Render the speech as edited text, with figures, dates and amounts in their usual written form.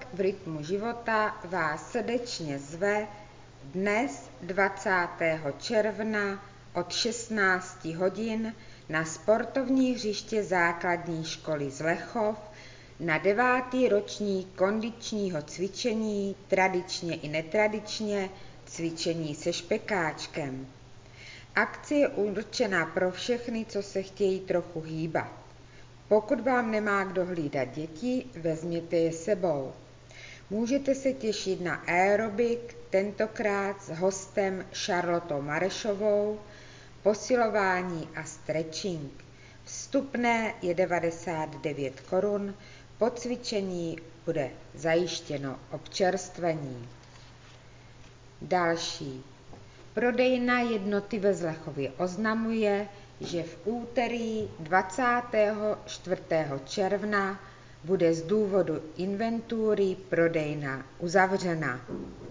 v rytmu života vás srdečně zve dnes 20. června od 16 hodin na sportovní hřiště základní školy Zlechov na 9. ročník kondičního cvičení, tradičně i netradičně, cvičení se špekáčkem. Akce je určena pro všechny, co se chtějí trochu hýbat. Pokud vám nemá kdo hlídat děti, vezměte je sebou. Můžete se těšit na aerobik, tentokrát s hostem Charlotou Marešovou, posilování a stretching. Vstupné je 99 korun, po cvičení bude zajištěno občerstvení. Další. Prodejna Jednoty ve Zlechově oznamuje, že v úterý 24. června bude z důvodu inventury prodejna uzavřena.